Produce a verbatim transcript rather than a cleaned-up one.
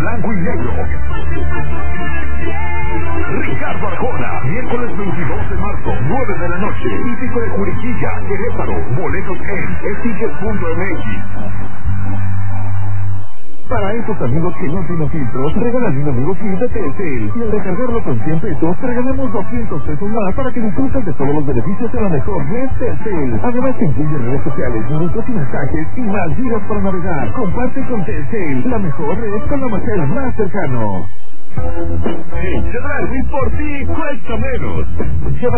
blanco y negro. Ricardo Arjona, miércoles veintidós de marzo, nueve de la noche. Típico de Juriquilla, Querétaro. Boletos en eticket punto m x. Para esos amigos que no tienen filtros, regalan un amigo kit de Telcel. Y al recargarlo con cien pesos, te regalamos doscientos pesos más para que disfrutes de todos los beneficios de la mejor red Telcel. Además, te incluye redes sociales, minutos y mensajes y más gigas para navegar. Comparte con Telcel, la mejor red con la Macel más cercano. En Chedraui, por ti cuesta menos.